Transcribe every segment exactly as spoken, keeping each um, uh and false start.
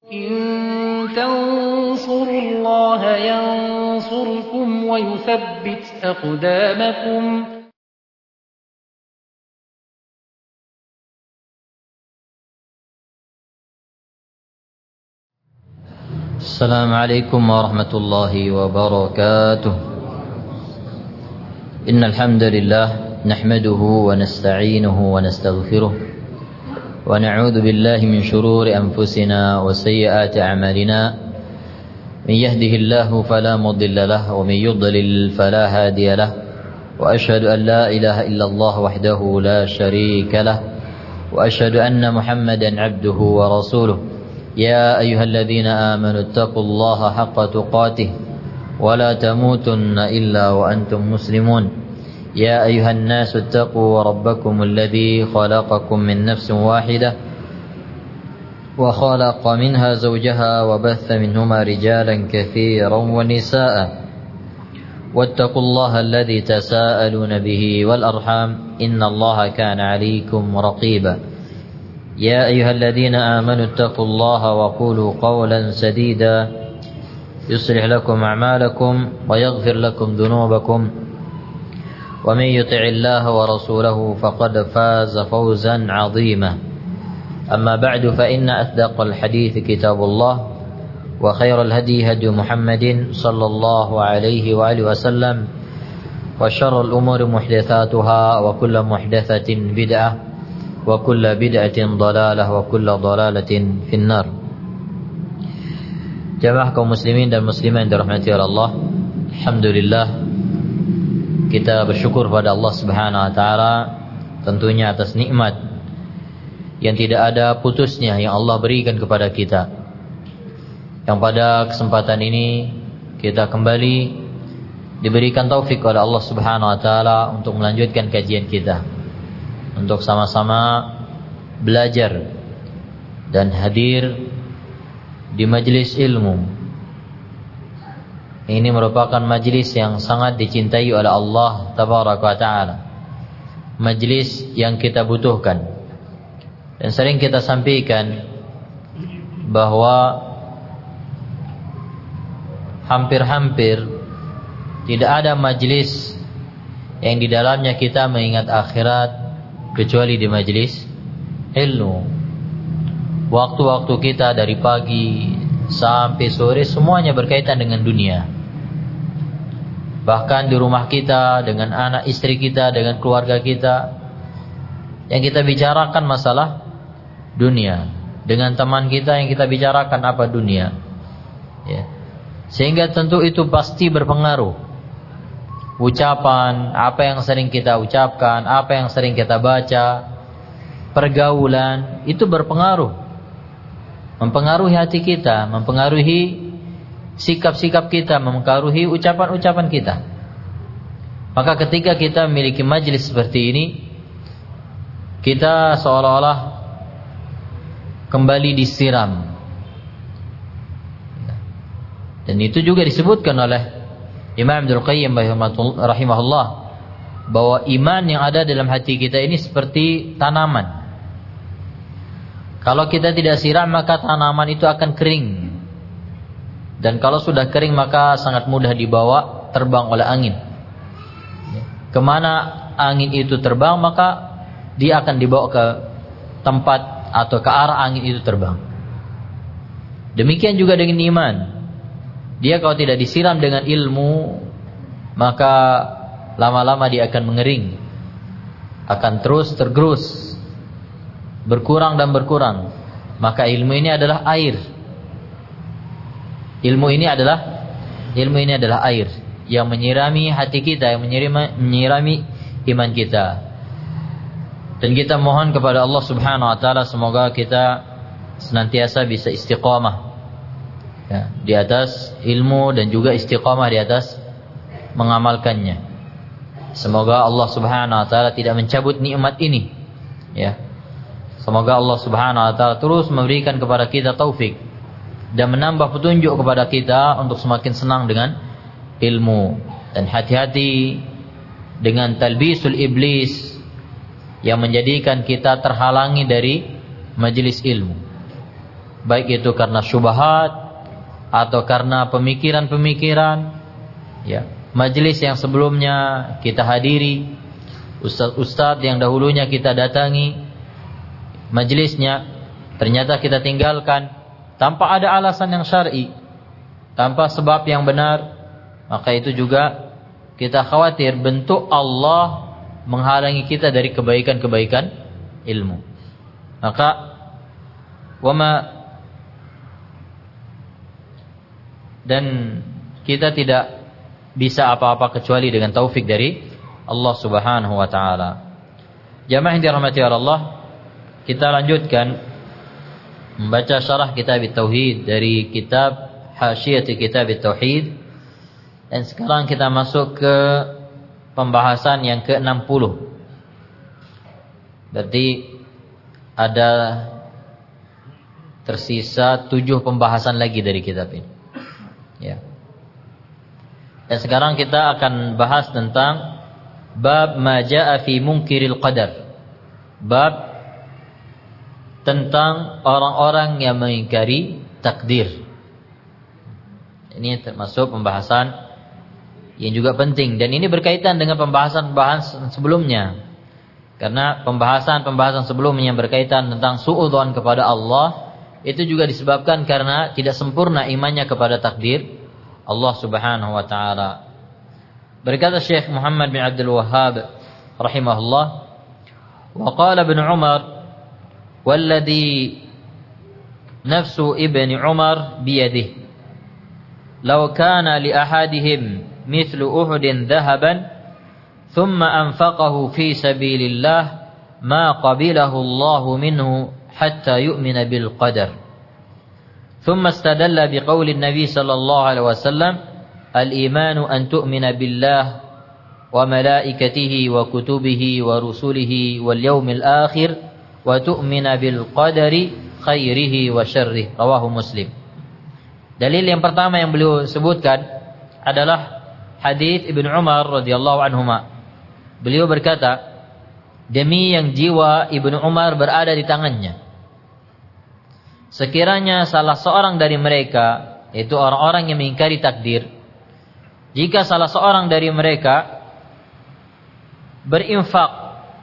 إن تنصروا الله ينصركم ويثبت أقدامكم. السلام عليكم ورحمة الله وبركاته. إن الحمد لله نحمده ونستعينه ونستغفره ونعوذ بالله من شرور أنفسنا وسيئات أعمالنا. من يهده الله فلا مضل له ومن يضلل فلا هادي له، وأشهد أن لا إله إلا الله وحده لا شريك له، وأشهد أن محمدا عبده ورسوله. يا أيها الذين آمنوا اتقوا الله حق تقاته ولا تموتن إلا وأنتم مسلمون. يا أيها الناس اتقوا ربكم الذي خلقكم من نفس واحدة وخلق منها زوجها وبث منهما رجالا كثيرا ونساء، واتقوا الله الذي تساءلون به والأرحام إن الله كان عليكم رقيبا. يا أيها الذين آمنوا اتقوا الله وقولوا قولا سديدا يصلح لكم أعمالكم ويغفر لكم ذنوبكم، ومن يطع الله ورسوله فقد فاز فوزا عظيما. أما بعد فإن أصدق الحديث كتاب الله، وخير الهدي هدي محمد صلى الله عليه وآله وسلم، وشر الأمور محدثاتها وكل محدثة بدعة وكل بدعة ضلالة وكل ضلالة في النار. Jamaah kaum muslimin dan muslimat yang dirahmati oleh Allah, alhamdulillah kita bersyukur pada Allah Subhanahu wa taala tentunya atas nikmat yang tidak ada putusnya yang Allah berikan kepada kita. Yang pada kesempatan ini kita kembali diberikan taufik oleh Allah Subhanahu wa taala untuk melanjutkan kajian kita, untuk sama-sama belajar dan hadir di majelis ilmu. Ini merupakan majelis yang sangat dicintai oleh Allah Tabaraka wa Ta'ala, majelis yang kita butuhkan. Dan sering kita sampaikan bahwa hampir-hampir tidak ada majelis yang di dalamnya kita mengingat akhirat kecuali di majelis ilmu. Waktu-waktu kita dari pagi sampai sore semuanya berkaitan dengan dunia. Bahkan di rumah kita, dengan anak istri kita, dengan keluarga kita, yang kita bicarakan masalah dunia. Dengan teman kita yang kita bicarakan apa dunia, ya. Sehingga tentu itu pasti berpengaruh. Ucapan, apa yang sering kita ucapkan, apa yang sering kita baca, pergaulan, itu berpengaruh, mempengaruhi hati kita, mempengaruhi sikap-sikap kita, mempengaruhi ucapan-ucapan kita. Maka ketika kita memiliki majelis seperti ini, kita seolah-olah kembali disiram. Dan itu juga disebutkan oleh Imam Ibnul Qayyim rahimahullah, bahwa iman yang ada dalam hati kita ini seperti tanaman. Kalau kita tidak siram maka tanaman itu akan kering. Dan kalau sudah kering maka sangat mudah dibawa terbang oleh angin. Kemana angin itu terbang maka dia akan dibawa ke tempat atau ke arah angin itu terbang. Demikian juga dengan iman. Dia kalau tidak disiram dengan ilmu maka lama-lama dia akan mengering, akan terus tergerus, berkurang dan berkurang. Maka ilmu ini adalah air. Ilmu ini adalah ilmu ini adalah air yang menyirami hati kita, yang menyirami, menyirami iman kita. Dan kita mohon kepada Allah Subhanahu wa taala semoga kita senantiasa bisa istiqamah, ya, di atas ilmu dan juga istiqamah di atas mengamalkannya. Semoga Allah Subhanahu wa taala tidak mencabut nikmat ini, ya. Semoga Allah Subhanahu wa taala terus memberikan kepada kita taufik dan menambah petunjuk kepada kita untuk semakin senang dengan ilmu. Dan hati-hati dengan talbisul iblis yang menjadikan kita terhalangi dari majelis ilmu. baik itu karena syubhat atau karena pemikiran-pemikiran, ya, majelis yang sebelumnya kita hadiri, ustaz-ustaz yang dahulunya kita datangi majelisnya, ternyata kita tinggalkan tanpa ada alasan yang syar'i, tanpa sebab yang benar, maka itu juga kita khawatir bentuk Allah menghalangi kita dari kebaikan-kebaikan ilmu. Maka wama, dan kita tidak bisa apa-apa kecuali dengan taufik dari Allah Subhanahu wa taala. Jamaah yang dirahmati Allah, kita lanjutkan membaca syarah kitab Tauhid dari kitab Hasyiyah Kitab Tauhid, dan sekarang kita masuk ke pembahasan yang ke enam puluh. Berarti ada tersisa tujuh pembahasan lagi dari kitab ini. Ya. Dan sekarang kita akan bahas tentang bab ma jaa fi munkiril qadar. Bab tentang orang-orang yang mengingkari takdir. Ini termasuk pembahasan yang juga penting, dan ini berkaitan dengan pembahasan-pembahasan sebelumnya. Karena pembahasan-pembahasan sebelumnya yang berkaitan tentang suudzon kepada Allah itu juga disebabkan karena tidak sempurna imannya kepada takdir Allah Subhanahu wa taala. Berkata Syekh Muhammad bin Abdul Wahhab rahimahullah, wa qala Ibnu Umar, walladhi nafsu Ibni Umar biyadihi, law kana li ahadihim mithlu Uhudin dhahaban thumma anfaqahu fi sabilillah ma qabilahu Allahu minhu hatta yu'mina bil qadar. Thumma istadalla biqauli Nabi sallallahu alaihi wasallam, al-imanu an tu'mina billah wa malaikatihi wa kutubihi wa rusulihi wal yawmil akhir wa tu'mina bil qadari khairihi wa syarrihi. Rawahu Muslim. Dalil yang pertama yang beliau sebutkan adalah hadis Ibnu Umar radhiyallahu anhuma. Beliau berkata, demi yang jiwa Ibnu Umar berada di tangannya, sekiranya salah seorang dari mereka, yaitu orang-orang yang mengingkari takdir, jika salah seorang dari mereka berinfak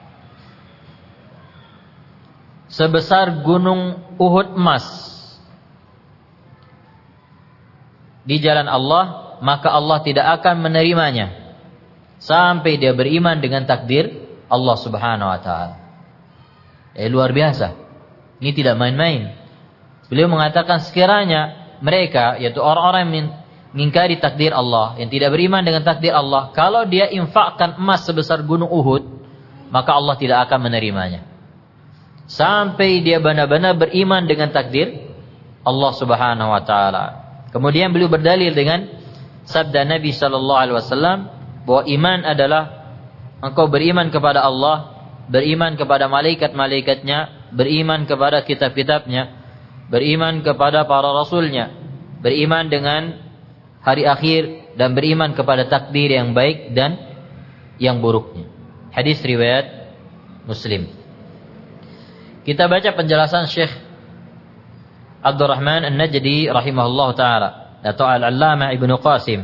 sebesar gunung Uhud emas di jalan Allah, maka Allah tidak akan menerimanya sampai dia beriman dengan takdir Allah Subhanahu wa taala. Eh, luar biasa. Ini tidak main-main. Beliau mengatakan sekiranya mereka, yaitu orang-orang yang mengingkari takdir Allah, yang tidak beriman dengan takdir Allah, kalau dia infakkan emas sebesar gunung Uhud, maka Allah tidak akan menerimanya sampai dia benar-benar beriman dengan takdir Allah Subhanahu wa taala. Kemudian beliau berdalil dengan sabda Nabi sallallahu alaihi wasallam bahwa iman adalah engkau beriman kepada Allah, beriman kepada malaikat-malaikatnya, beriman kepada kitab-kitabnya, beriman kepada para rasulnya, beriman dengan hari akhir, dan beriman kepada takdir yang baik dan yang buruknya. Hadis riwayat Muslim. Kita baca penjelasan Syekh Abdurrahman An-Najdi rahimahullah ta'ala atau Al-Allamah Ibnu Qasim.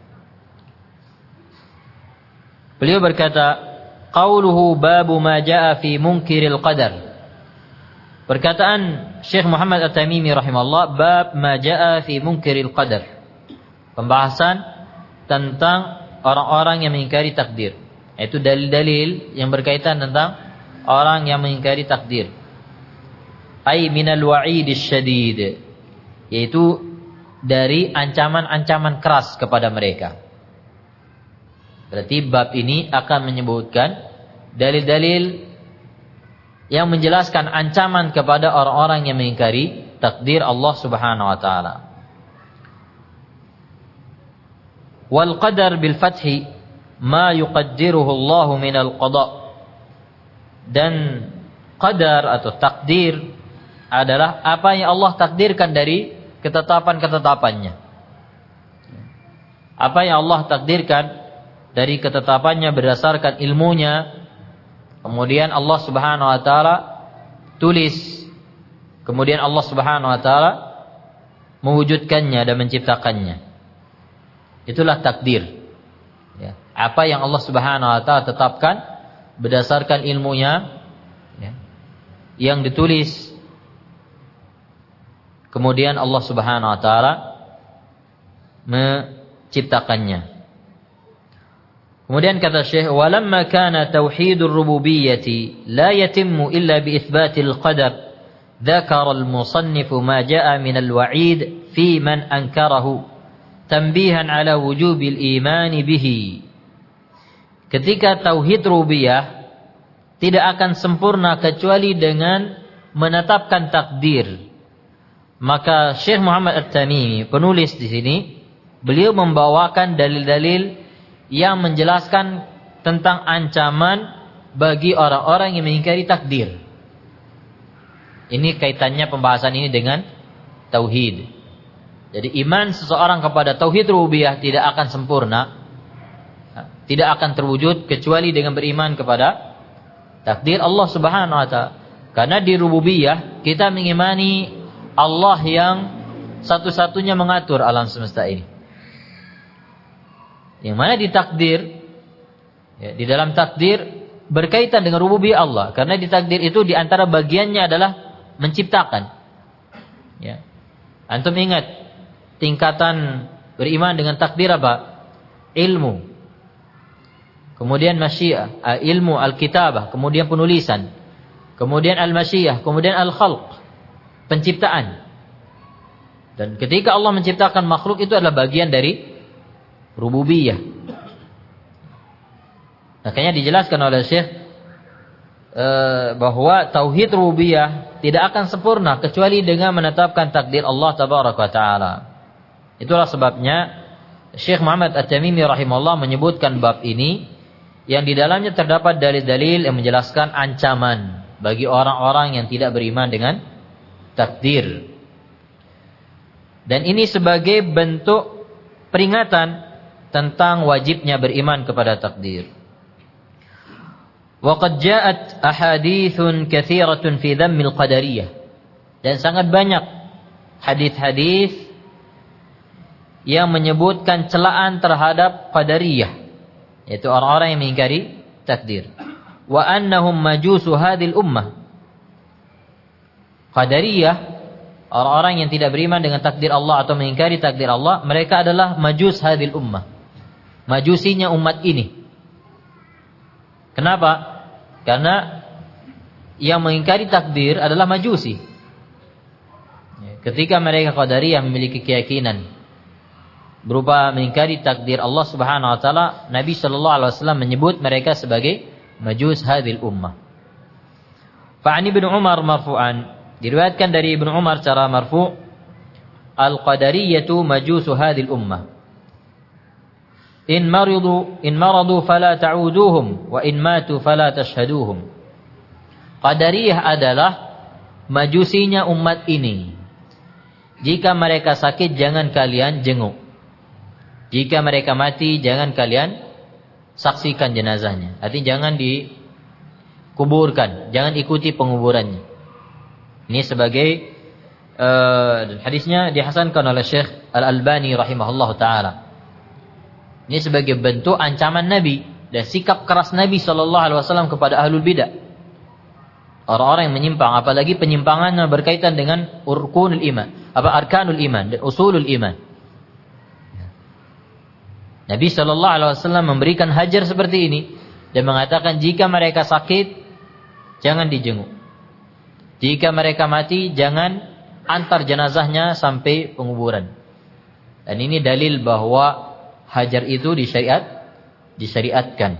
Beliau berkata, qauluhu babu ma jaa fi munkiril qadar. Perkataan Syekh Muhammad At-Tamimi rahimahullah, bab ma jaa fi munkiril qadar. Pembahasan tentang orang-orang yang mengingkari takdir. Itu dalil-dalil yang berkaitan tentang orang yang mengingkari takdir. Ai minal wa'idis syadid, yaitu dari ancaman-ancaman keras kepada mereka. Berarti bab ini akan menyebutkan dalil-dalil yang menjelaskan ancaman kepada orang-orang yang mengingkari takdir Allah Subhanahu wa taala. Wal qadar bil fathi ma yuqaddiruhu Allah minal qada. Dan qadar atau takdir adalah apa yang Allah takdirkan dari ketetapan-ketetapannya. Apa yang Allah takdirkan dari ketetapannya berdasarkan ilmunya, kemudian Allah Subhanahu wa taala tulis kemudian Allah Subhanahu wa taala mewujudkannya dan menciptakannya. Itulah takdir. Ya. Apa yang Allah Subhanahu wa taala tetapkan berdasarkan ilmunya, ya, yang ditulis, kemudian Allah Subhanahu wa taala menciptakannya. Kemudian kata Syekh, walamma kana tauhidur rububiyyati la yatimmu illa bi itsbatil qadar, dzakara al-musannif ma jaa min al-wa'id fi man ankarahu tanbihan ala wujubil iman bihi. Ketika tauhid rububiyah tidak akan sempurna kecuali dengan menetapkan takdir, maka Syekh Muhammad At-Tamimi, penulis di sini, beliau membawakan dalil-dalil yang menjelaskan tentang ancaman bagi orang-orang yang mengingkari takdir. Ini kaitannya pembahasan ini dengan tauhid. Jadi iman seseorang kepada tauhid rububiyah tidak akan sempurna, tidak akan terwujud kecuali dengan beriman kepada takdir Allah Subhanahu wa taala. Karena di rububiyah kita mengimani Allah yang satu-satunya mengatur alam semesta ini. Yang mana di takdir, ya, di dalam takdir berkaitan dengan rububiyah Allah. Karena di takdir itu di antara bagiannya adalah menciptakan. Ya. Antum ingat tingkatan beriman dengan takdir apa? Ilmu. Kemudian masyiah, ilmu al-kitabah, kemudian penulisan. Kemudian al-masyiah, kemudian al-khalq, penciptaan. Dan ketika Allah menciptakan makhluk itu adalah bagian dari rububiyah. Makanya dijelaskan oleh Syekh eh, bahwa tauhid rububiyah tidak akan sempurna kecuali dengan menetapkan takdir Allah tabaraka wa taala. Itulah sebabnya Syekh Muhammad At-Tamimi rahimahullah menyebutkan bab ini yang di dalamnya terdapat dalil-dalil yang menjelaskan ancaman bagi orang-orang yang tidak beriman dengan takdir. Dan ini sebagai bentuk peringatan tentang wajibnya beriman kepada takdir. Wa qad ja'at ahaditsun katsiratun fi dhammil qadariyah. Dan sangat banyak hadis-hadis yang menyebutkan celaan terhadap qadariyah, yaitu orang-orang yang mengingkari takdir. Wa annahum majusu hadhil ummah. Qadariyah, orang-orang yang tidak beriman dengan takdir Allah atau mengingkari takdir Allah, mereka adalah majus hadhil ummah, majusinya umat ini. Kenapa? Karena yang mengingkari takdir adalah majusi. Ketika mereka Qadariyah memiliki keyakinan berupa mengingkari takdir Allah Subhanahu wa taala, Nabi sallallahu alaihi wasallam menyebut mereka sebagai majus hadhil ummah. Fa'ani Ibnu Umar marfu'an, diriwayatkan dari Ibnu Umar secara marfu', al-qadariyatu majusu hadhil ummah. In maridu in maradu fala ta'uduhum wa in matu fala tashhaduhum. Qadariyah adalah majusinya umat ini. Jika mereka sakit jangan kalian jenguk. Jika mereka mati jangan kalian saksikan jenazahnya. Artinya jangan dikuburkan, jangan ikuti penguburannya. Ini sebagai uh, hadisnya dihasankan oleh Syekh Al-Albani rahimahullahu taala. Ini sebagai bentuk ancaman Nabi dan sikap keras Nabi sallallahu alaihi wasallam kepada ahlul bidah. Orang-orang yang menyimpang, apalagi penyimpangannya berkaitan dengan urkunul iman, apa arkanul iman dan usulul iman. Nabi sallallahu alaihi wasallam memberikan hajar seperti ini dan mengatakan jika mereka sakit jangan dijenguk. Jika mereka mati jangan antar jenazahnya sampai penguburan. Dan ini dalil bahwa hajar itu disyariat, disyariatkan.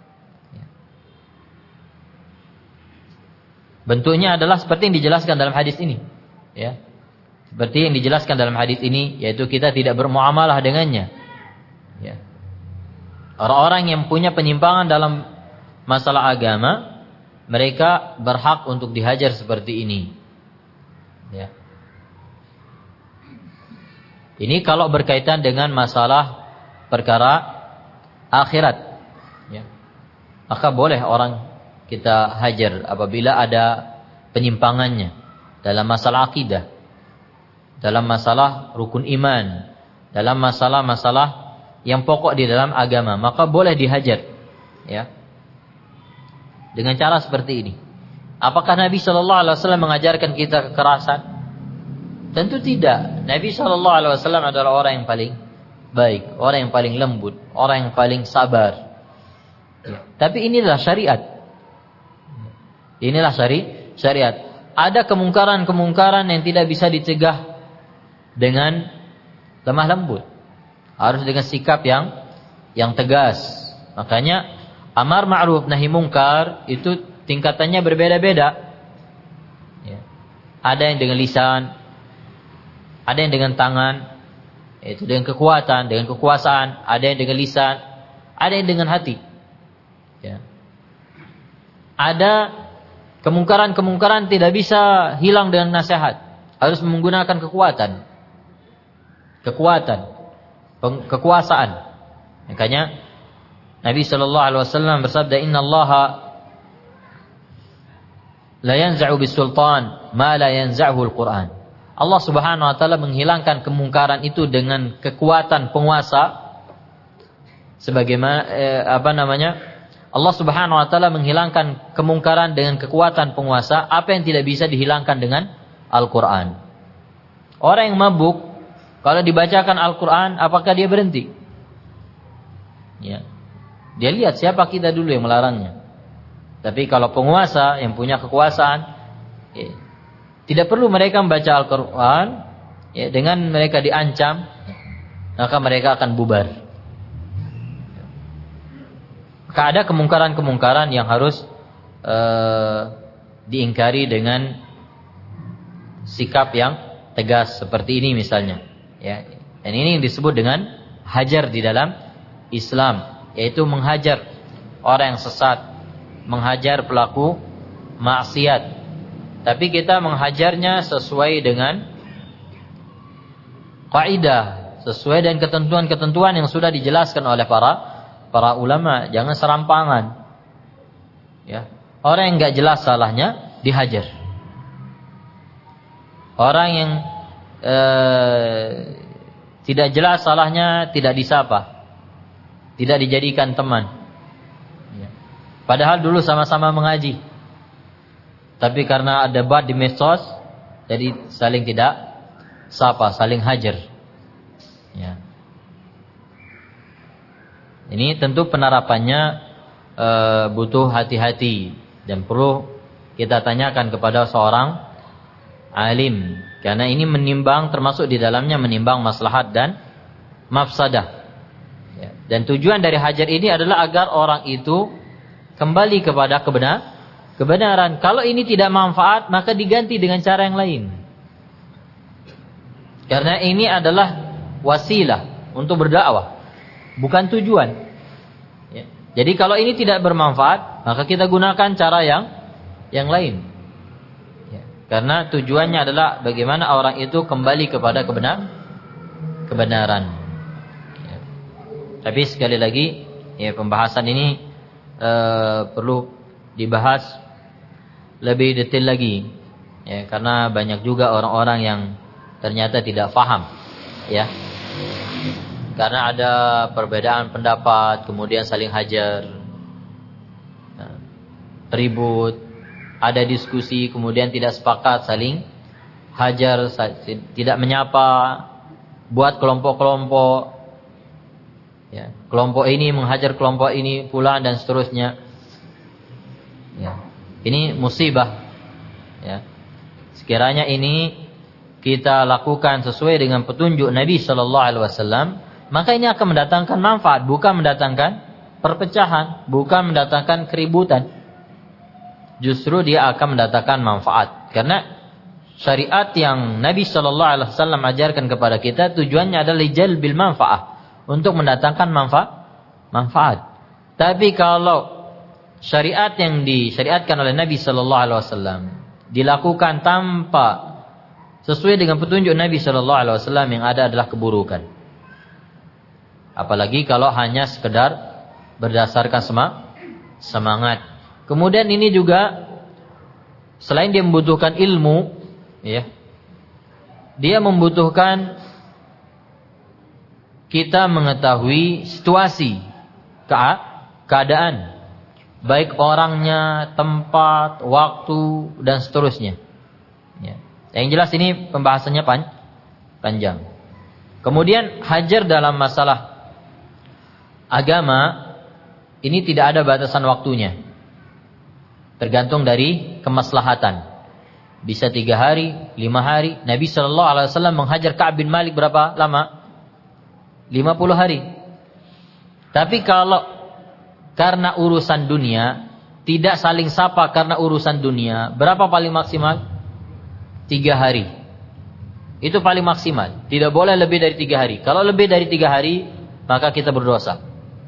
Bentuknya adalah seperti yang dijelaskan dalam hadis ini, ya. Seperti yang dijelaskan dalam hadis ini, yaitu kita tidak bermuamalah dengannya. Ya. Orang-orang yang punya penyimpangan dalam masalah agama, mereka berhak untuk dihajar seperti ini. Ya. Ini kalau berkaitan dengan masalah perkara akhirat, ya, maka boleh orang kita hajar apabila ada penyimpangannya. dalam masalah akidah, dalam masalah rukun iman, dalam masalah-masalah yang pokok di dalam agama, maka boleh dihajar, ya, dengan cara seperti ini. Apakah Nabi Shallallahu Alaihi Wasallam mengajarkan kita kekerasan? Tentu tidak. Nabi Shallallahu Alaihi Wasallam adalah orang yang paling baik, orang yang paling lembut, orang yang paling sabar. Ya. Tapi inilah syariat. Inilah syari syariat. Ada kemungkaran-kemungkaran yang tidak bisa dicegah dengan lemah lembut. Harus dengan sikap yang yang tegas. Makanya amar ma'ruf nahi mungkar itu tingkatannya berbeda-beda. Ya. Ada yang dengan lisan, ada yang dengan tangan, yaitu dengan kekuatan, dengan kekuasaan, ada yang dengan lisan, ada yang dengan hati. Ya. Ada kemungkaran-kemungkaran tidak bisa hilang dengan nasihat, harus menggunakan kekuatan, kekuatan, kekuasaan. Makanya Nabi Shallallahu Alaihi Wasallam bersabda, Inna Allaha la yanza'u bisultan ma la yanza'hu al-Quran. Allah Subhanahu wa taala menghilangkan kemungkaran itu dengan kekuatan penguasa. Sebagaimana eh, apa namanya? Allah Subhanahu wa taala menghilangkan kemungkaran dengan kekuatan penguasa, apa yang tidak bisa dihilangkan dengan Al-Qur'an. Orang yang mabuk kalau dibacakan Al-Qur'an, apakah dia berhenti? Ya. Dia lihat siapa kita dulu yang melarangnya. Tapi kalau penguasa yang punya kekuasaan, ya, tidak perlu mereka membaca Al-Quran, ya, dengan mereka diancam, maka mereka akan bubar. Maka ada kemungkaran-kemungkaran yang harus uh, diingkari dengan sikap yang tegas seperti ini misalnya. Ya. Dan ini yang disebut dengan hajar di dalam Islam, yaitu menghajar orang yang sesat, menghajar pelaku maksiat. Tapi kita menghajarnya sesuai dengan kaidah, sesuai dengan ketentuan-ketentuan yang sudah dijelaskan oleh para para ulama. Jangan serampangan. Ya. Orang yang enggak jelas salahnya dihajar. Orang yang eh, tidak jelas salahnya tidak disapa, tidak dijadikan teman. Padahal dulu sama-sama mengaji, tapi karena ada debat di medsos, jadi saling tidak sapa, saling hajar. Ya. Ini tentu penerapannya e, butuh hati-hati dan perlu kita tanyakan kepada seorang alim, karena ini menimbang, termasuk di dalamnya menimbang maslahat dan mafsadah. Ya. Dan tujuan dari hajar ini adalah agar orang itu kembali kepada kebenar, kebenaran. Kalau ini tidak manfaat, maka diganti dengan cara yang lain. Karena ini adalah wasilah untuk berdakwah, bukan tujuan. Ya. Jadi kalau ini tidak bermanfaat, maka kita gunakan cara yang yang lain. Ya. Karena tujuannya adalah bagaimana orang itu kembali kepada kebenar, kebenaran. Ya. Tapi sekali lagi, ya, pembahasan ini Uh, perlu dibahas lebih detail lagi, ya, karena banyak juga orang-orang yang ternyata tidak paham, ya, karena ada perbedaan pendapat, kemudian saling hajar, nah, ribut, ada diskusi, kemudian tidak sepakat, saling hajar, tidak menyapa, buat kelompok-kelompok. Ya, kelompok ini menghajar kelompok ini pula dan seterusnya. Ya, ini musibah. Ya. Sekiranya ini kita lakukan sesuai dengan petunjuk Nabi Shallallahu Alaihi Wasallam, maka ini akan mendatangkan manfaat, bukan mendatangkan perpecahan, bukan mendatangkan keributan. Justru dia akan mendatangkan manfaat, karena syariat yang Nabi Shallallahu Alaihi Wasallam ajarkan kepada kita tujuannya adalah jalbil manfaat, untuk mendatangkan manfaat, manfaat. Tapi kalau syariat yang disyariatkan oleh Nabi Sallallahu Alaihi Wasallam dilakukan tanpa sesuai dengan petunjuk Nabi Sallallahu Alaihi Wasallam, yang ada adalah keburukan. Apalagi kalau hanya sekedar berdasarkan semangat. Kemudian ini juga selain dia membutuhkan ilmu, Ya. Dia membutuhkan kita mengetahui situasi, keadaan, baik orangnya, tempat, waktu, dan seterusnya. Ya. Yang jelas ini pembahasannya pan, panjang. Kemudian hajar dalam masalah agama ini tidak ada batasan waktunya, tergantung dari kemaslahatan. Bisa tiga hari, lima hari. Nabi Shallallahu Alaihi Wasallam menghajar Ka'ab bin Malik berapa lama? lima puluh hari. Tapi kalau karena urusan dunia, tidak saling sapa karena urusan dunia, berapa paling maksimal? Tiga hari. Itu paling maksimal. Tidak boleh lebih dari tiga hari. Kalau lebih dari tiga hari, maka kita berdosa.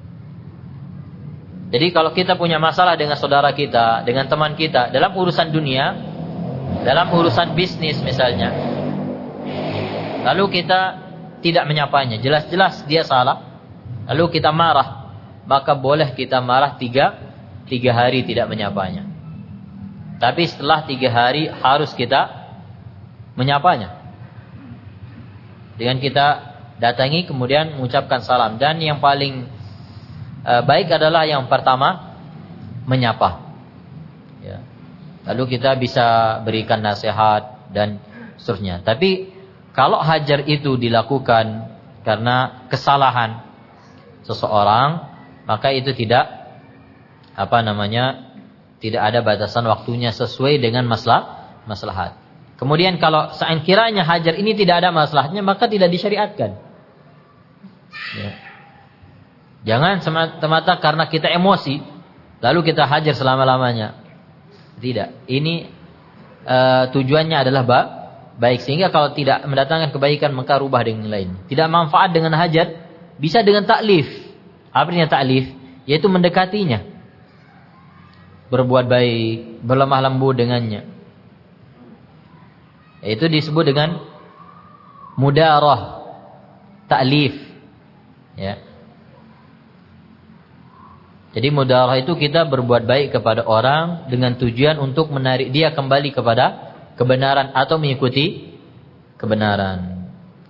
Jadi kalau kita punya masalah dengan saudara kita, dengan teman kita, dalam urusan dunia, dalam urusan bisnis misalnya, lalu kita tidak menyapanya, jelas-jelas dia salah, lalu kita marah, maka boleh kita marah tiga, tiga hari tidak menyapanya. Tapi setelah tiga hari harus kita menyapanya. Dengan kita datangi kemudian mengucapkan salam. Dan yang paling uh, baik adalah yang pertama, menyapa. Ya. Lalu kita bisa berikan nasihat dan seterusnya. Tapi kalau hajar itu dilakukan karena kesalahan seseorang, maka itu tidak apa namanya tidak ada batasan waktunya sesuai dengan masalah maslahat. Kemudian kalau sekiranya hajar ini tidak ada maslahatnya, maka tidak disyariatkan. Ya. Jangan semata-mata karena kita emosi lalu kita hajar selama-lamanya. Tidak. Ini uh, tujuannya adalah ba baik, sehingga kalau tidak mendatangkan kebaikan maka rubah dengan lain. Tidak manfaat dengan hajar, bisa dengan taklif. Apa artinya taklif? Yaitu mendekatinya, berbuat baik, berlemah lembut dengannya. Itu disebut dengan mudarah, taklif. Ya. Jadi mudarah itu kita berbuat baik kepada orang dengan tujuan untuk menarik dia kembali kepada kebenaran atau mengikuti kebenaran.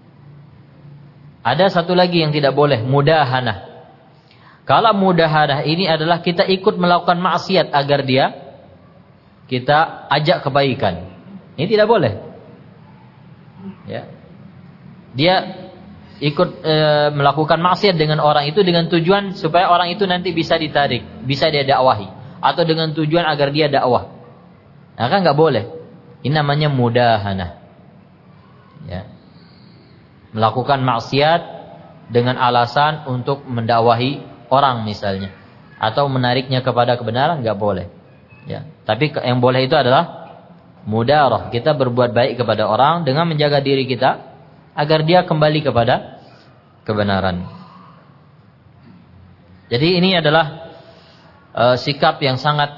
Ada satu lagi yang tidak boleh, mudahanah. Kalau mudahanah ini adalah kita ikut melakukan maksiat agar dia kita ajak kebaikan. Ini tidak boleh. Ya. Dia ikut e, melakukan maksiat dengan orang itu dengan tujuan supaya orang itu nanti bisa ditarik, bisa dia dakwahi, atau dengan tujuan agar dia dakwah. Nah, kan nggak boleh. Ini namanya mudahanah. Ya. Melakukan maksiat dengan alasan untuk mendakwahi orang misalnya, atau menariknya kepada kebenaran, nggak boleh. Ya. Tapi yang boleh itu adalah mudarah. Kita berbuat baik kepada orang dengan menjaga diri kita agar dia kembali kepada kebenaran. Jadi ini adalah uh, sikap yang sangat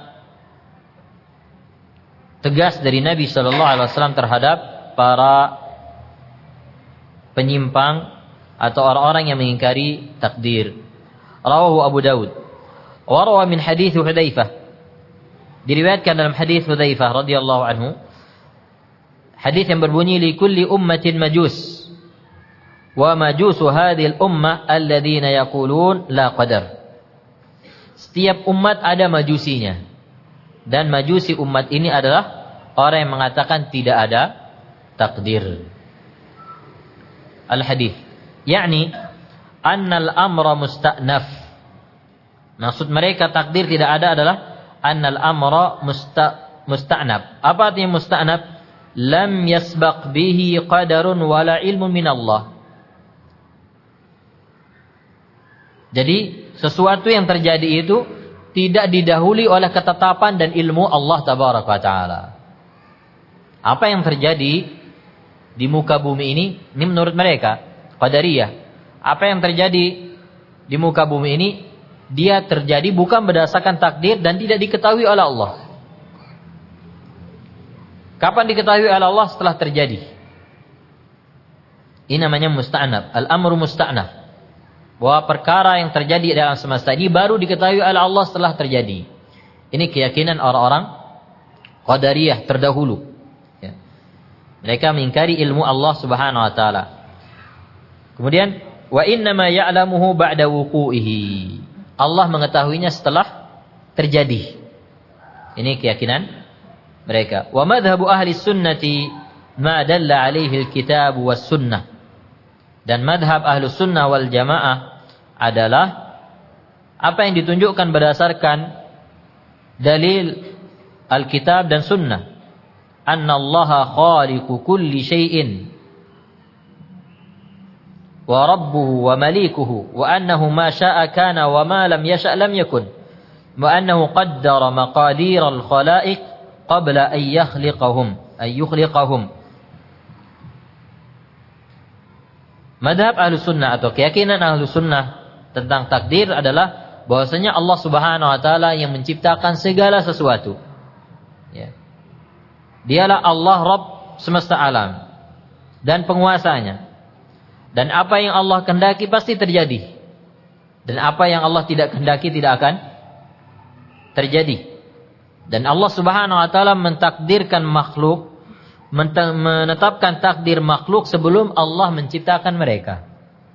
tegas dari Nabi Shallallahu Alaihi Wasallam terhadap para penyimpang atau orang-orang yang mengingkari takdir. Rawahu Abu Dawud. Wa rawa min hadits Hudzaifah. Diriwayatkan dalam hadis Hudzaifah radhiyallahu anhu, hadis yang berbunyi li kulli ummatin majus wa majusu hadhil ummah alladziina yaqulun la qadar. Setiap umat ada majusinya. Dan majusi umat ini adalah orang yang mengatakan tidak ada takdir. Al-hadis, yakni annal amra musta'naf. Maksud mereka takdir tidak ada adalah annal amra musta, musta'naf. Apa artinya musta'naf? Lam yasbaq bihi qadarun wala ilmun min Allah. Jadi sesuatu yang terjadi itu tidak didahului oleh ketetapan dan ilmu Allah Tabaraka wa Ta'ala. Apa yang terjadi di muka bumi ini, ini menurut mereka Qadariyah. Apa yang terjadi di muka bumi ini, dia terjadi bukan berdasarkan takdir dan tidak diketahui oleh Allah. Kapan diketahui oleh Allah? Setelah terjadi. Ini namanya musta'naf. Al-amru musta'naf. Bahwa perkara yang terjadi dalam semesta ini baru diketahui oleh Allah setelah terjadi. Ini keyakinan orang-orang Qadariyah terdahulu. Ya. Mereka mengingkari ilmu Allah Subhanahu wa taala. Kemudian wa innama ya'lamuhu ba'da wuqu'ihi. Allah mengetahuinya setelah terjadi. Ini keyakinan mereka. Wa madhhabu ahli sunnati ma dalla alaihi alkitab was sunnah. Dan madhab ahlu sunnah wal jamaah adalah apa yang ditunjukkan berdasarkan dalil Alkitab dan Sunnah. Anna Allaha khaliqu kulli syai'in wa rabbuhu wa malikuhu wa annahu ma syaa kana wa ma lam yasha' lam yakun wa annahu qaddara maqadir al-khalaiq qabla an yakhliqahum ay yukhliqahum. Madhab ahlu sunnah atau keyakinan ahlu sunnah tentang takdir adalah bahwasanya Allah Subhanahu wa taala yang menciptakan segala sesuatu. Ya. Dialah Allah Rabb semesta alam dan penguasanya. Dan apa yang Allah kehendaki pasti terjadi. Dan apa yang Allah tidak kehendaki tidak akan terjadi. Dan Allah Subhanahu wa taala mentakdirkan makhluk, menetapkan takdir makhluk sebelum Allah menciptakan mereka.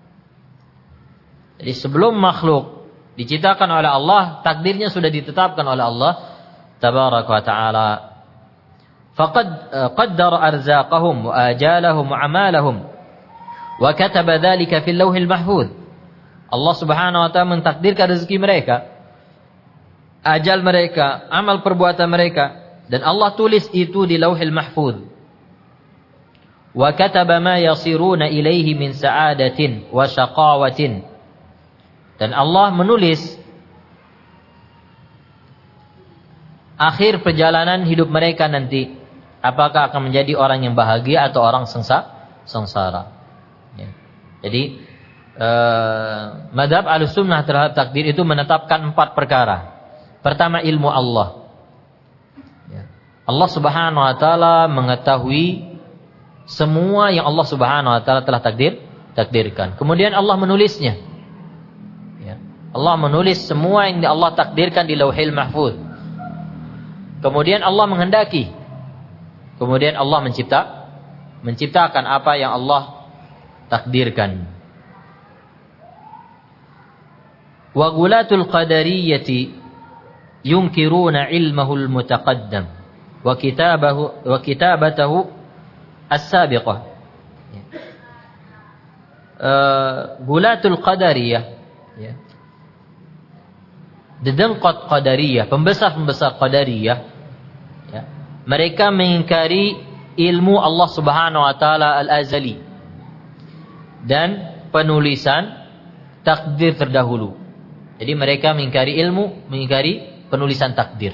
Jadi sebelum makhluk diciptakan oleh Allah, takdirnya sudah ditetapkan oleh Allah tabaraka wa taala. Faqad qaddara arzaqahum wa ajalahum wa amalahum wa kataba dhalika fil lawhil mahfuz. Allah Subhanahu wa taala mentakdirkan rezeki mereka, ajal mereka, amal perbuatan mereka, dan Allah tulis itu di Lauhil Mahfuz. Wa kataba ma yasiruna ilaihi min sa'adatin wa shaqawatin. Dan Allah menulis akhir perjalanan hidup mereka nanti, apakah akan menjadi orang yang bahagia atau orang sengsa, sengsara. Ya. Jadi eh, madhab Ahlussunnah terhadap takdir itu menetapkan empat perkara. Pertama, ilmu Allah. Ya. Allah Subhanahu wa taala mengetahui semua yang Allah Subhanahu wa taala telah takdir takdirkan. Kemudian Allah menulisnya. Allah menulis semua yang Allah takdirkan di Lauhil Mahfuz. Kemudian Allah menghendaki. Kemudian Allah mencipta, menciptakan apa yang Allah takdirkan. Wa ghulatul qadariyyati yunkiruna ilmahu al-mutaqaddam wa kitabahu wa kitabatahu as-sabiqah. Uh, ghulatul qadariyah, ya. Dedengkot Qadariyah, pembesar-pembesar Qadariyah, ya, mereka mengingkari ilmu Allah Subhanahu wa taala al-azali dan penulisan takdir terdahulu. Jadi mereka mengingkari ilmu, mengingkari penulisan takdir.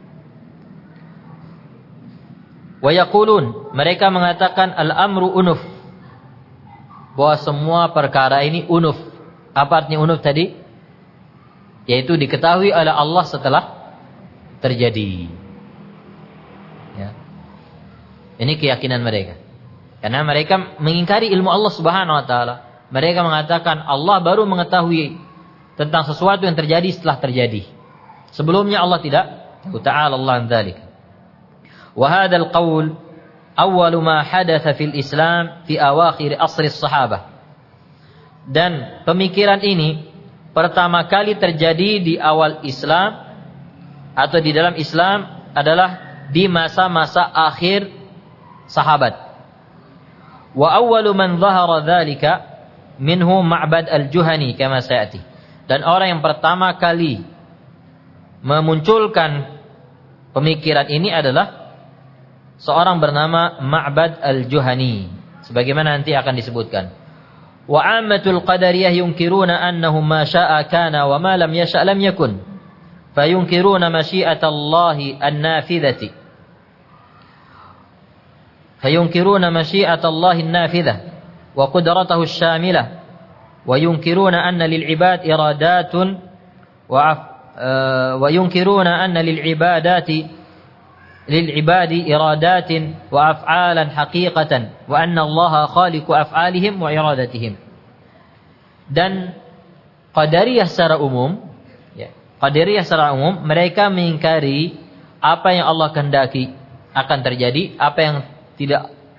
Wa yaqulun, mereka mengatakan al-amru unuf, bahwa semua perkara ini unuf. Apa artinya unuf tadi? Yaitu diketahui oleh Allah setelah terjadi. Ya. Ini keyakinan mereka. Karena mereka mengingkari ilmu Allah Subhanahu wa taala. Mereka mengatakan Allah baru mengetahui tentang sesuatu yang terjadi setelah terjadi. Sebelumnya Allah tidak. Ta'ala Allah an dzalik. Wa hadzal qaul awwal ma hadatha fil Islam fi awakhir asr as-sahabah. Dan pemikiran ini pertama kali terjadi di awal Islam atau di dalam Islam adalah di masa-masa akhir sahabat. Wa awwalu man dhahara dzalika minhu Ma'bad al-Juhani kama sayati. Dan orang yang pertama kali memunculkan pemikiran ini adalah seorang bernama Ma'bad al-Juhani, sebagaimana nanti akan disebutkan. Wa ammatul qadariyah yunkiruna annahu ma syaa kana wa ma lam yasha' lam yakun. Fayunkiruna masyiatallahi an-nafidhati. Fayunkiruna masyiatallahi an-nafidhah wa qudratahu asy-syamilah. Wa yunkiruna anna lil ibad iradatun wa wa yunkiruna anna lil ibadati lil ibadi iradatin wa af'alan haqiqatan wa anna Allaha khaliqu af'alihim wa iradatihim. Dan Qadariyah secara umum, ya, Qadariyah secara umum mereka mengingkari apa yang Allah kehendaki akan terjadi, apa yang tidak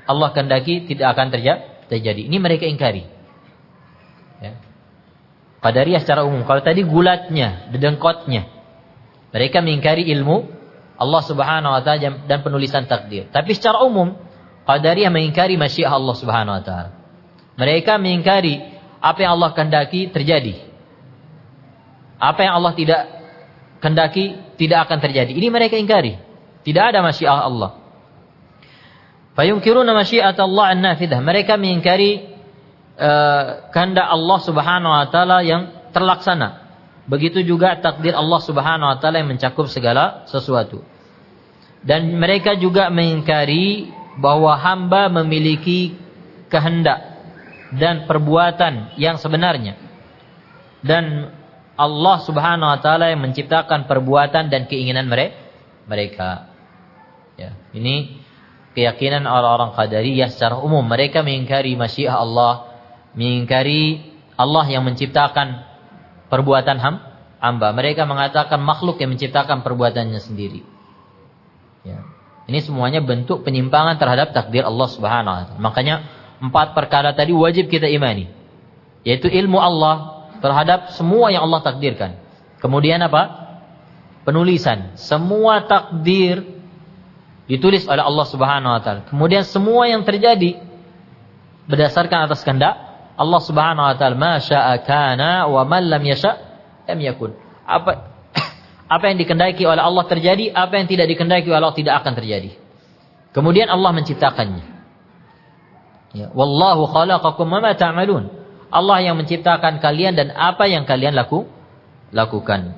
Allah kehendaki tidak akan terjadi. Ini mereka ingkari. Ya. Qadariyah secara umum. Kalau tadi gulatnya, dedengkotnya, mereka mengingkari ilmu Allah Subhanahu wa taala dan penulisan takdir. Tapi secara umum, Qadariyah mengingkari masyiah Allah Subhanahu wa taala. Mereka mengingkari apa yang Allah kehendaki terjadi. Apa yang Allah tidak kehendaki tidak akan terjadi. Ini mereka ingkari. Tidak ada masyiah Allah. Fayunkiruna masyiat Allah an-nafidah. Mereka mengingkari Uh, kehendak Allah Subhanahu wa taala yang terlaksana. Begitu juga takdir Allah Subhanahu wa taala yang mencakup segala sesuatu. Dan mereka juga mengingkari bahwa hamba memiliki kehendak dan perbuatan yang sebenarnya. Dan Allah Subhanahu wa taala yang menciptakan perbuatan dan keinginan mereka. Ya, ini keyakinan orang-orang Qadariyah secara umum. Mereka mengingkari masyiah Allah, mengingkari Allah yang menciptakan perbuatan hamba. Mereka mengatakan makhluk yang menciptakan perbuatannya sendiri. Ya. Ini semuanya bentuk penyimpangan terhadap takdir Allah Subhanahu wa taala. Makanya empat perkara tadi wajib kita imani. Yaitu ilmu Allah terhadap semua yang Allah takdirkan. Kemudian apa? Penulisan. Semua takdir ditulis oleh Allah Subhanahu wa taala. Kemudian semua yang terjadi berdasarkan atas kehendak Allah Subhanahu wa taala, ma syaa kana wa man lam yasha lam yakun. Apa apa yang dikehendaki oleh Allah terjadi, apa yang tidak dikehendaki oleh Allah tidak akan terjadi. Kemudian Allah menciptakannya. Ya, wallahu khalaqakum wa ma ta'malun. Allah yang menciptakan kalian dan apa yang kalian laku lakukan.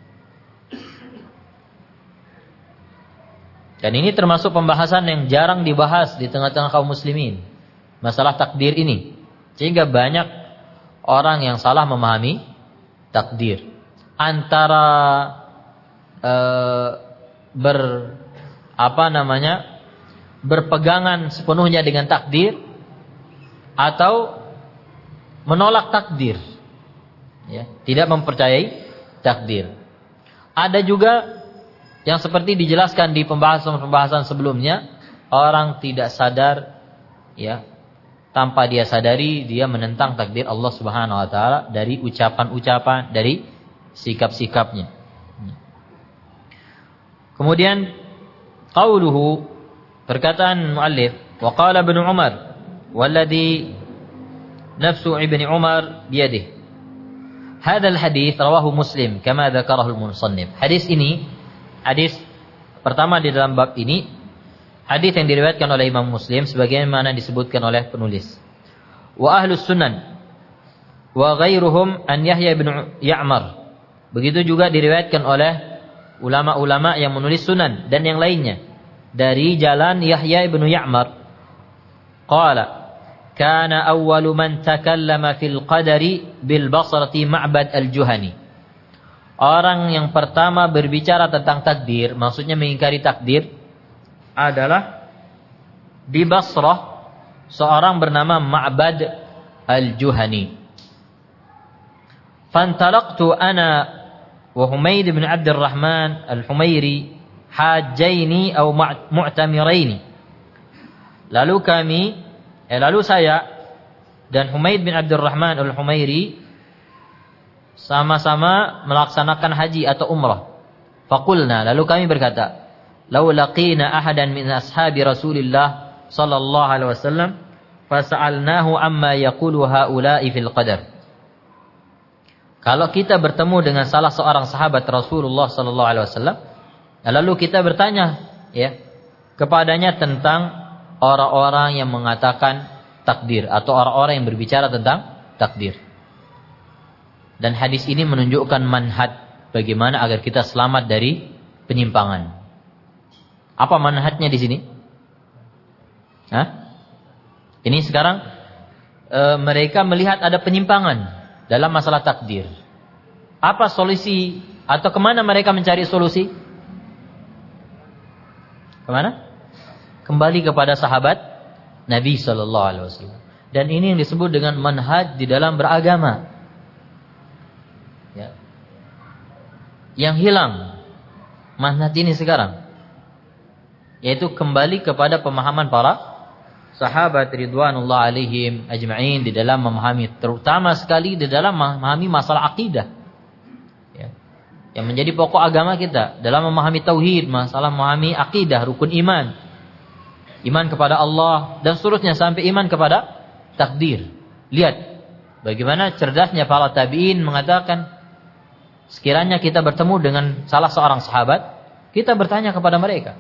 Dan ini termasuk pembahasan yang jarang dibahas di tengah-tengah kaum muslimin. Masalah takdir ini. Sehingga banyak orang yang salah memahami takdir. Antara e, ber apa namanya? berpegangan sepenuhnya dengan takdir atau menolak takdir. Ya, tidak mempercayai takdir. Ada juga yang seperti dijelaskan di pembahasan-pembahasan sebelumnya, orang tidak sadar, ya, tanpa dia sadari dia menentang takdir Allah Subhanahu wa taala dari ucapan-ucapan, dari sikap-sikapnya. Kemudian qauluhu, perkataan muallif, wa qala Ibnu Umar walladhi nafsu Ibnu Umar biyadihi. Hadzal hadits rawahu Muslim kama dzakarahu al-musannif. Hadis ini, hadis pertama di dalam bab ini, hadis yang diriwayatkan oleh Imam Muslim sebagaimana disebutkan oleh penulis. Wa ahlus sunan wa ghairuhum an Yahya bin Ya'mar. Begitu juga diriwayatkan oleh ulama-ulama yang menulis sunan dan yang lainnya dari jalan Yahya bin Ya'mar. Qala kana awwalu man takallama fil qadari bil Basrati Ma'bad al-Juhani. Orang yang pertama berbicara tentang takdir, maksudnya mengingkari takdir, adalah di Basrah seorang bernama Ma'bad al-Juhani. Fantalaqtu ana wa Humaid bin Abdurrahman al-Humairi hajjaini atau mu'tamiraini. Lalu kami eh, lalu saya dan Humaid bin Abdurrahman al-Humairi sama-sama melaksanakan haji atau umrah. Faqulna, lalu kami berkata, "Lau laqina ahadan min ashabi Rasulillah sallallahu alaihi wasallam fas'alnahu amma yaqulu haula'i fil qadar." Kalau kita bertemu dengan salah seorang sahabat Rasulullah sallallahu alaihi wasallam, lalu kita bertanya, ya, kepadanya tentang orang-orang yang mengatakan takdir atau orang-orang yang berbicara tentang takdir. Dan hadis ini menunjukkan manhaj bagaimana agar kita selamat dari penyimpangan. Apa manhajnya di sini? Hah? Ini sekarang e, mereka melihat ada penyimpangan dalam masalah takdir. Apa solusi atau kemana mereka mencari solusi? Kemana? Kembali kepada sahabat Nabi Sallallahu Alaihi Wasallam. Dan ini yang disebut dengan manhaj di dalam beragama. Ya. Yang hilang manhaj ini sekarang, yaitu kembali kepada pemahaman para sahabat ridwanullah alaihim ajma'in di dalam memahami, terutama sekali di dalam memahami masalah akidah, ya, yang menjadi pokok agama kita, dalam memahami tauhid, masalah memahami akidah, rukun iman, iman kepada Allah dan seterusnya sampai iman kepada takdir. Lihat bagaimana cerdasnya para tabi'in mengatakan, sekiranya kita bertemu dengan salah seorang sahabat, kita bertanya kepada mereka.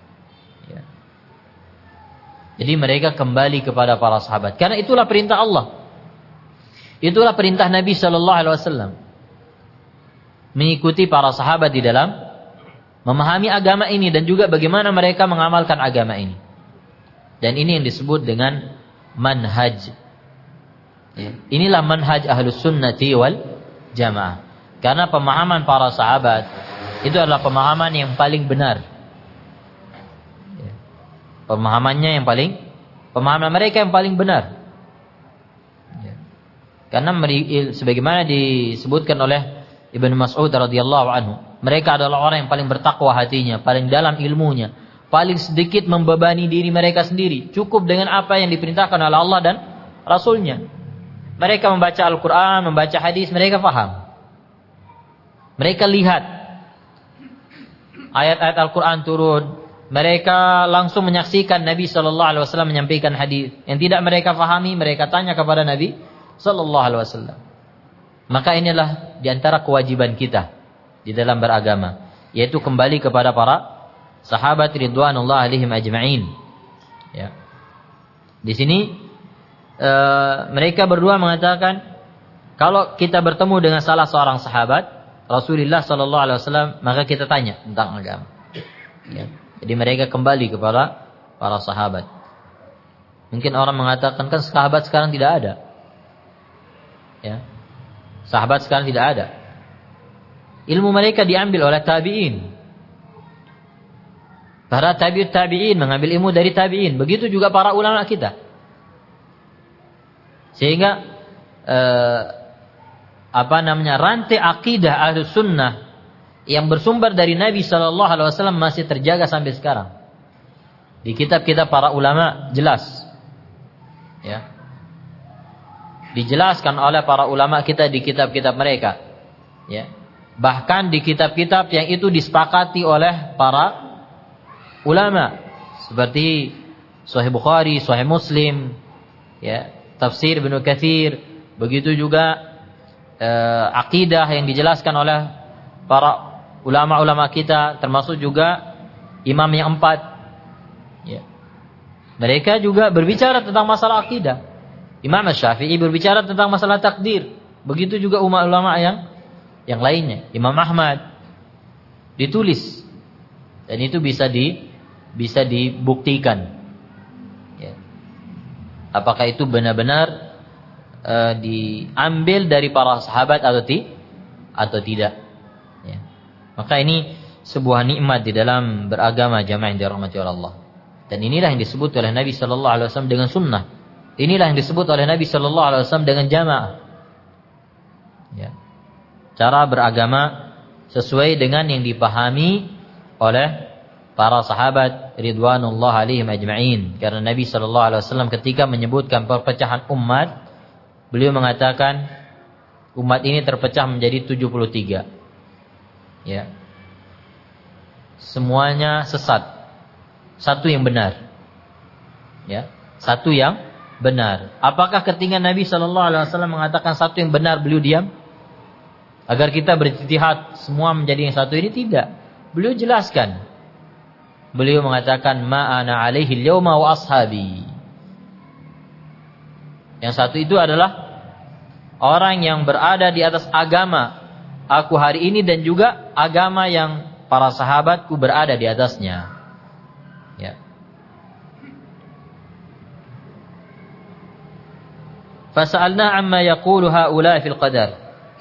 Jadi mereka kembali kepada para sahabat. Karena itulah perintah Allah. Itulah perintah Nabi Shallallahu Alaihi Wasallam. Mengikuti para sahabat di dalam memahami agama ini dan juga bagaimana mereka mengamalkan agama ini. Dan ini yang disebut dengan manhaj. Inilah manhaj ahlus sunnati wal jamaah. Karena pemahaman para sahabat itu adalah pemahaman yang paling benar. Pemahamannya yang paling, pemahaman mereka yang paling benar. Ya. Karena sebagaimana disebutkan oleh Ibnu Mas'ud radhiyallahu anhu, mereka adalah orang yang paling bertakwa hatinya, paling dalam ilmunya, paling sedikit membebani diri mereka sendiri, cukup dengan apa yang diperintahkan oleh Allah dan Rasulnya. Mereka membaca Al-Quran, membaca hadis, mereka faham. Mereka lihat ayat-ayat Al-Quran turun. Mereka langsung menyaksikan Nabi Shallallahu Alaihi Wasallam menyampaikan hadis. Yang tidak mereka fahami, mereka tanya kepada Nabi Shallallahu Alaihi Wasallam. Maka inilah diantara kewajiban kita di dalam beragama, yaitu kembali kepada para sahabat ridwanullah alaihim ajma'in. Ya. Di sini e, mereka berdua mengatakan, kalau kita bertemu dengan salah seorang sahabat Rasulullah Shallallahu Alaihi Wasallam, maka kita tanya tentang agama. Ya. Jadi mereka kembali kepada para sahabat. Mungkin orang mengatakan, kan sahabat sekarang tidak ada. Ya. Sahabat sekarang tidak ada. Ilmu mereka diambil oleh tabi'in. Para tabi'ut tabi'in mengambil ilmu dari tabi'in. Begitu juga para ulama kita. Sehingga eh, apa namanya rantai akidah Ahlus Sunnah yang bersumber dari Nabi Shallallahu Alaihi Wasallam masih terjaga sampai sekarang. Di kitab-kitab para ulama jelas, ya, dijelaskan oleh para ulama kita di kitab-kitab mereka, ya. Bahkan di kitab-kitab yang itu disepakati oleh para ulama, seperti Sahih Bukhari, Sahih Muslim, ya, Tafsir Ibnu Katsir, begitu juga eh, akidah yang dijelaskan oleh para ulama-ulama kita, termasuk juga imam yang empat, ya. Mereka juga berbicara tentang masalah akidah. Imam Syafi'i berbicara tentang masalah takdir. Begitu juga ulama-ulama yang yang lainnya. Imam Ahmad ditulis, dan itu bisa di bisa dibuktikan. Ya. Apakah itu benar-benar uh, diambil dari para sahabat atau ti atau tidak? Maka ini sebuah nikmat di dalam beragama jamaah yang dirahmati oleh Allah. Dan inilah yang disebut oleh Nabi Shallallahu Alaihi Wasallam dengan sunnah. Inilah yang disebut oleh Nabi Shallallahu Alaihi Wasallam dengan jamaah. Ya. Cara beragama sesuai dengan yang dipahami oleh para sahabat ridwanullah alaihim ajma'in. Karena Nabi Shallallahu Alaihi Wasallam ketika menyebutkan perpecahan umat, beliau mengatakan umat ini terpecah menjadi tujuh puluh tiga. Ya. Semuanya sesat. Satu yang benar. Ya, satu yang benar. Apakah ketika Nabi Shallallahu Alaihi Wasallam mengatakan satu yang benar, beliau diam? Agar kita berijtihad semua menjadi yang satu ini? Tidak. Beliau jelaskan. Beliau mengatakan ma ana alaihi al-yauma wa ashabi. Yang satu itu adalah orang yang berada di atas agama aku hari ini, dan juga agama yang para sahabatku berada di atasnya. Ya. Fas'alna amma yaqulu haula fil qadar.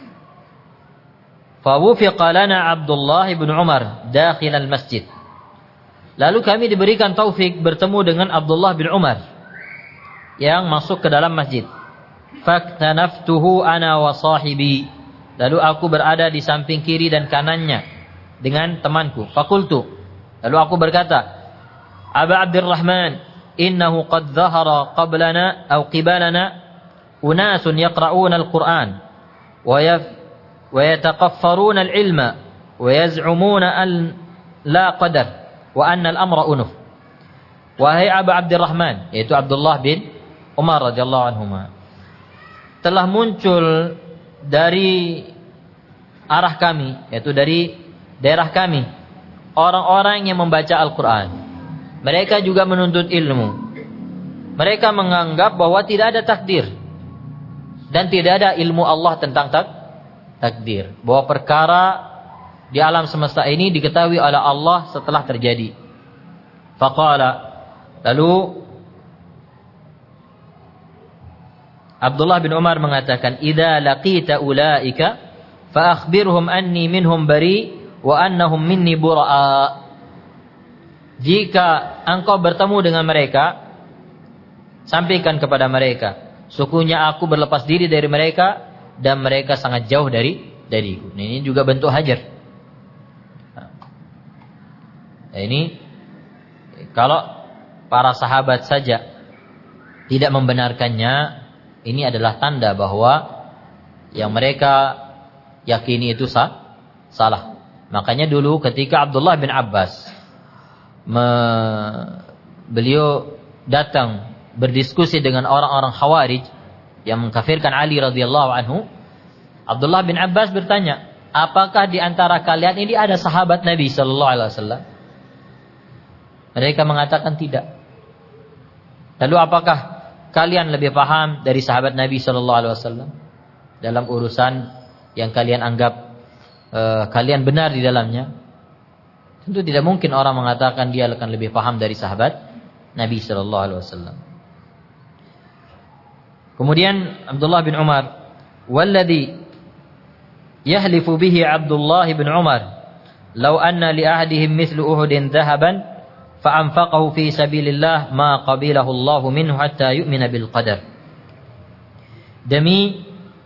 Fawufiqa lana Abdullah bin Umar dakhil al-masjid. Lalu kami diberikan taufik bertemu dengan Abdullah bin Umar yang masuk ke dalam masjid. Faktanaftuhu ana wa sahibi. Lalu aku berada di samping kiri dan kanannya dengan temanku. Fakultu. Lalu aku berkata, Aba Abdurrahman, innahu qad dhahara qablana aw qibalana unasun yaqra'una al-Qur'an wa wa yataqaffaruna al-ilma wa yaz'umuna an la qadar wa anna al-amra unuf. Wahai Abu Abdurrahman, yaitu Abdullah bin Umar radhiyallahu anhuma, telah muncul dari arah kami, yaitu dari daerah kami, orang-orang yang membaca Al-Quran. Mereka juga menuntut ilmu. Mereka menganggap bahwa tidak ada takdir dan tidak ada ilmu Allah tentang tak takdir, bahwa perkara di alam semesta ini diketahui oleh Allah setelah terjadi. Faqala, lalu Abdullah bin Umar mengatakan, "Idza laqita ulaika fa akhbirhum anni minhum bari wa annahum minni bura'a." Jika engkau bertemu dengan mereka, sampaikan kepada mereka, sesungguhnya aku berlepas diri dari mereka dan mereka sangat jauh dari dariku. Nah, ini juga bentuk hajar. Nah, ini kalau para sahabat saja tidak membenarkannya, ini adalah tanda bahwa yang mereka yakini itu sah, salah. Makanya dulu ketika Abdullah bin Abbas me, beliau datang berdiskusi dengan orang-orang Khawarij yang mengkafirkan Ali radhiyallahu anhu, Abdullah bin Abbas bertanya, apakah di antara kalian ini ada sahabat Nabi sallallahu alaihi wasallam? Mereka mengatakan tidak. Lalu apakah kalian lebih paham dari sahabat Nabi sallallahu alaihi wasallam dalam urusan yang kalian anggap uh, kalian benar di dalamnya? Tentu tidak mungkin orang mengatakan dia akan lebih paham dari sahabat Nabi sallallahu alaihi wasallam. Kemudian Abdullah bin Umar, "Walladhi yahlifu bihi Abdullah bin Umar, law anna li ahadihim mithlu Uhudin dhahaban fa'anfaqahu fi sabilillah ma qabilahu Allah minhu hatta yu'mina bil qadar." Demi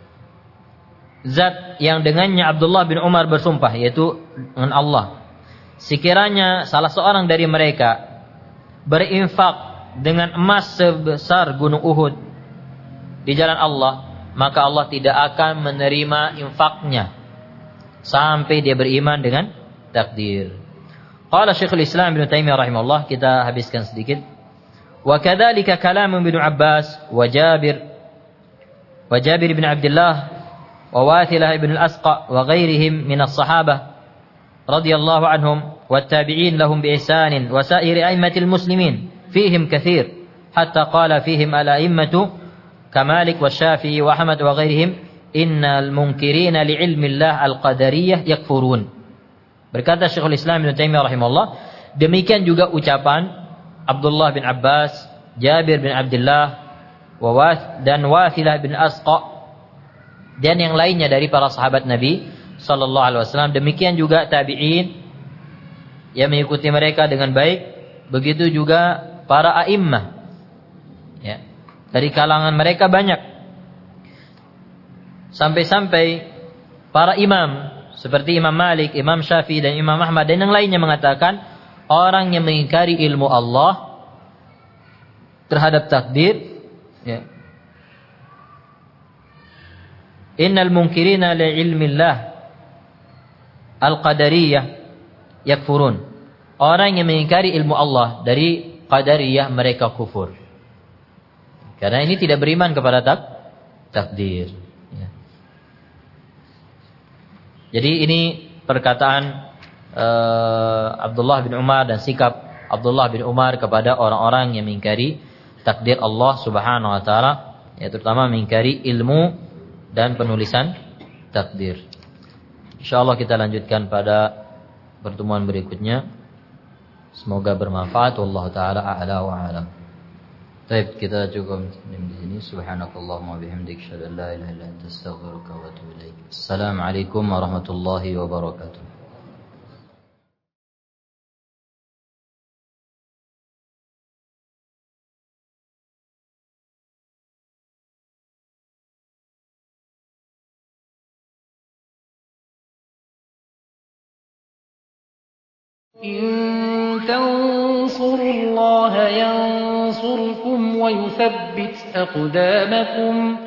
zat yang dengannya Abdullah bin Umar bersumpah, yaitu dengan Allah, sekiranya salah seorang dari mereka berinfak dengan emas sebesar gunung Uhud di jalan Allah, maka Allah tidak akan menerima infaknya sampai dia beriman dengan takdir. Qala Syekhul Islam Ibnu Taimiyah rahimahullah, kita habiskan sedikit. Wa kadzalika kalamu Ibnu Abbas wa Jabir wa Jabir bin Abdullah wa Wathilah ibn al-Asqa wa ghairihim min as-sahabah radhiyallahu anhum wat tabi'in lahum bi ihsanin wa sa'iri a'immatil muslimin fihim katsir hatta qala fihim al-a'immatu kamalik wa Syafi'i wa Ahmad wa ghairihim innal munkirina li ilmi Allah al-qadariyah yakfurun. Berkata Syekhul Islam Ibnu Taimiyah rahimahullah, demikian juga ucapan Abdullah bin Abbas, Jabir bin Abdullah, Wawath dan Wathilah bin Asqa dan yang lainnya dari para sahabat Nabi sallallahu alaihi wasallam, demikian juga tabi'in yang mengikuti mereka dengan baik, begitu juga para a'immah. Ya. Dari kalangan mereka banyak. Sampai-sampai para imam seperti Imam Malik, Imam Syafi'i dan Imam Ahmad dan yang lainnya mengatakan orang yang mengingkari ilmu Allah terhadap takdir, ya, innal munkirina li ilmillah al-qadariyah yakfurun. Orang yang mengingkari ilmu Allah dari qadariyah mereka kufur. Karena ini tidak beriman kepada tak takdir. Ya. Jadi ini perkataan uh, Abdullah bin Umar dan sikap Abdullah bin Umar kepada orang-orang yang mengingkari takdir Allah Subhanahu wa taala, ya, terutama mengingkari ilmu dan penulisan takdir. Insyaallah kita lanjutkan pada pertemuan berikutnya. Semoga bermanfaat. Wallahu taala a'la wa a'lam. Baik, kita cukup di sini. Subhanakallahumma wa bihamdika asyhadu an la ilaha illa anta astaghfiruka wa atubu ilaik. Assalamualaikum warahmatullahi wabarakatuh. إن تنصروا الله ينصركم ويثبت أقدامكم